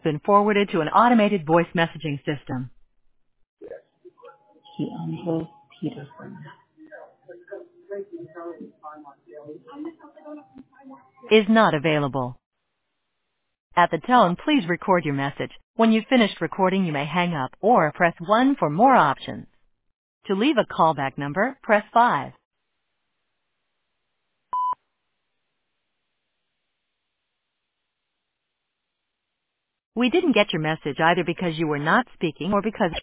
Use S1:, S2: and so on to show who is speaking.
S1: Been forwarded to an automated voice messaging system.
S2: Keandra Peterson.
S1: Is not available. At the tone, please record your message. When you've finished recording, you may hang up or press 1 for more options. To leave a callback number, press 5. We didn't get your message either because you were not speaking or because